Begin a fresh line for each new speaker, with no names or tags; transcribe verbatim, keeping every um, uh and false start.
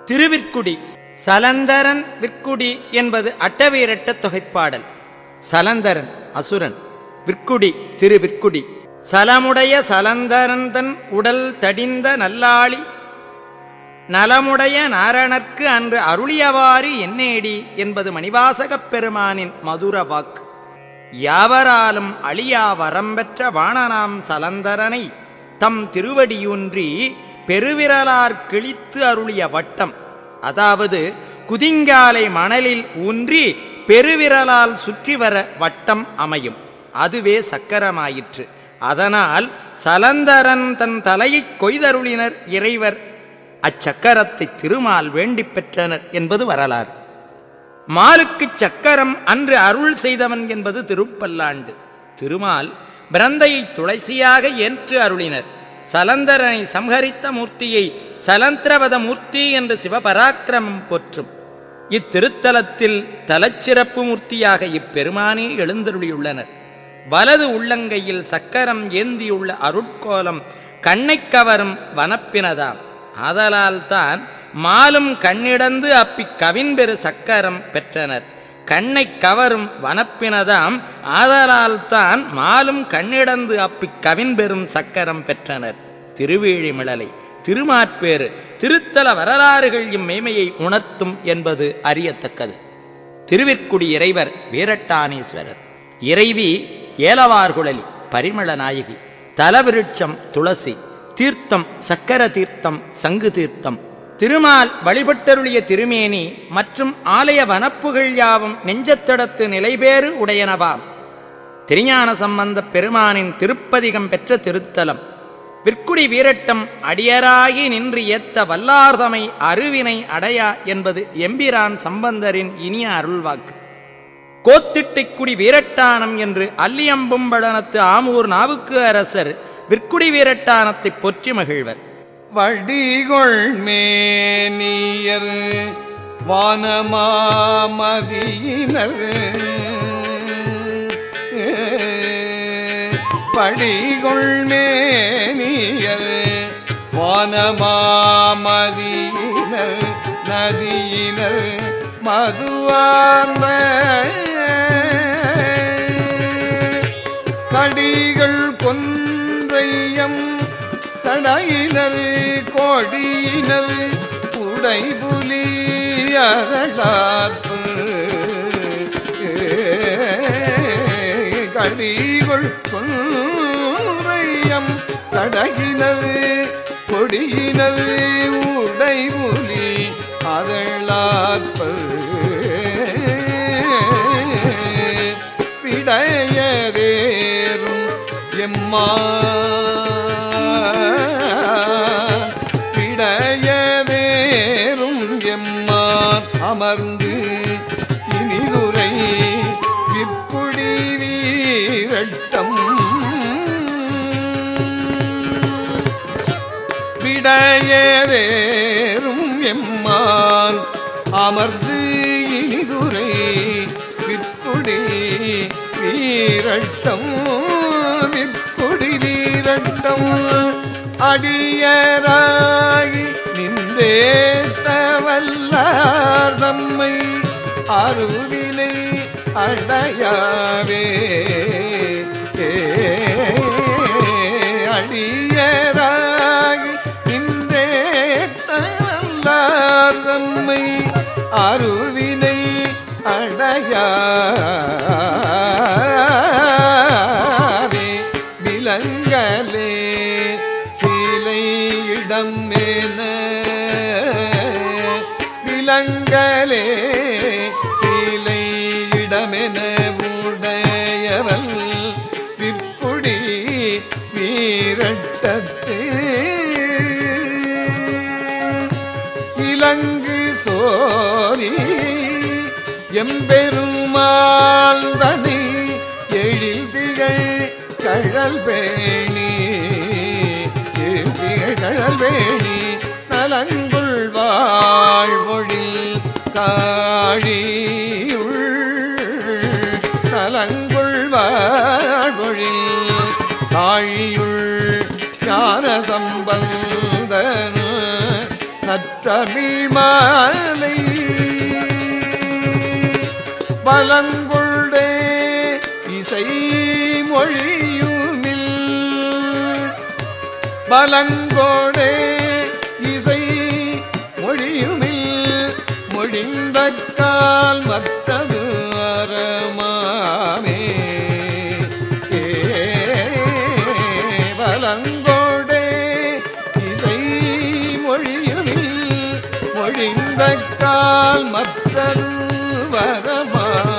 திருவிற்குடி. சலந்தரன் விற்குடி என்பது அட்டவீரட்ட தொகைப்பாடல். சலந்தரன் அசுரன், விற்குடி திருவிற்குடி. சலமுடைய சலந்தரன் தன் உடல் தடிந்த நல்லாளி நலமுடைய நாரணர்க்கு அன்று அருளியவாறு என்னேடி என்பது மணிவாசகப் பெருமானின் மதுர வாக்கு. யாவராலும் அழியா வரம்பெற்ற வாணனாம் சலந்தரனை தம் திருவடியூன்றி பெருவிரலார் கிழித்து அருளிய வட்டம், அதாவது குதிங்காலை மணலில் ஊன்றி பெருவிரலால் சுற்றி வர வட்டம் அமையும். அதுவே சக்கரமாயிற்று. அதனால் சலந்தரன் தன் தலையைக் கொய்தருளினர் இறைவர். அச்சக்கரத்தை திருமால் வேண்டி பெற்றனர் என்பது வரலாறு. மாலுக்குச் சக்கரம் அன்று அருள் செய்தவன் என்பது திருப்பல்லாண்டு. திருமால் பிரந்தையை துளசியாக ஏற்று அருளினர். சலந்தரனை சம்ஹரித்த மூர்த்தியை சலந்திரவத மூர்த்தி என்று சிவபராக்கிரமம் போற்றும். இத்திருத்தலத்தில் தலச்சிறப்பு மூர்த்தியாக இப்பெருமானே எழுந்தருளியுள்ளனர். வலது உள்ளங்கையில் சக்கரம் ஏந்தியுள்ள அருட்கோலம் கண்ணை கவரும் வனப்பினதாம். ஆதலால் தான் மாலும் கண்ணிடந்து அப்பிக் கவின்பெரு சக்கரம் பெற்றனர். கண்ணை கவரும் வனப்பினதாம். ஆதலால் தான் மாலும் கண்ணிடந்து அப்பிக் கவின்பெரும் சக்கரம் பெற்றனர். திருவேழிமிழலை, திருமாற்பேறு, திருத்தல வரலாறுகள் இம்மேமையை உணர்த்தும் என்பது அறியத்தக்கது. திருவிற்குடி இறைவர் வீரட்டானேஸ்வரர். இறைவி ஏலவார்குழலி பரிமள நாயகி. தலவிருட்சம் துளசி. தீர்த்தம் சக்கர தீர்த்தம், சங்கு தீர்த்தம். திருமால் வழிபட்டருளிய திருமேனி மற்றும் ஆலய வனப்புகள் யாவும் நெஞ்சத்தடத்து நிலைபேறு உடையனவாம். திருஞான சம்பந்தப் பெருமானின் திருப்பதிகம் பெற்ற திருத்தலம். விற்குடி வீரட்டம் அடியராகி நின்று ஏத்த வல்லார்தமை அருவினை அடையா என்பது எம்பிரான் சம்பந்தரின் இனிய அருள்வாக்கு. கோத்திட்டைக்குடி வீரட்டானம் என்று அல்லியம்பும்பழனத்து ஆமூர் நாவுக்கு அரசர் விற்குடி வீரட்டானத்தை போற்றி மகிழ்வர்.
வடிகொள் மேனியர் வானமாமதியினர் வடிகொள் மேனியர் வானமாமதியினர் நதியினர் மதுவார்ந்த கடிகள் கொன்றையம் சடையினர் கோடியினர் உடைபுலி அரளார்ப்பு கடிகள் கொன்றையம் சடையினர் கொடியினர் உடைபுலி அரளார்ப்பு விடையதேறும் எம்மா விடையதேறும் எம்மான் அமர்ந்து இனிதுரை விற்குடி வீரட்டம் விடையதேறும் எம்மான் அமர்ந்து இனிதுரை விற்குடி வீரட்டம் விற்குடி வீரட்டம் அடியராகி நின்றேத்தவல்லார் தம்மை அருவினை அடையாவே அடியராகி நின்றேத்தவல்லார் தம்மை அருவினை அடையாவே விலங்கலே சீலை இடம் மேன விலங்கலே சீலை இடமென உடையவள் விற்குடி வீரட்டத்து இலங்கு சோரி எம்பெருமாள் தனி எழில் திகழ் கழல் பேணி திகழ் கழல் பேணி நலங்குள் வாழ்வொழில் காழியுள் நலங்குள் வாழ்வொழில் காழியுள் ஞான சம்பந்தன் நற்ற தமிழ்மாலை பலங்கொண்டே இசை மொழியுமில் பலங்கோடே இசை மொழியுமில் மொழிந்தக்கால் மற்றது அறமாமே பலங்கோடே இசை மொழியுமில் மொழிந்தக்கால் மற்றது வரமா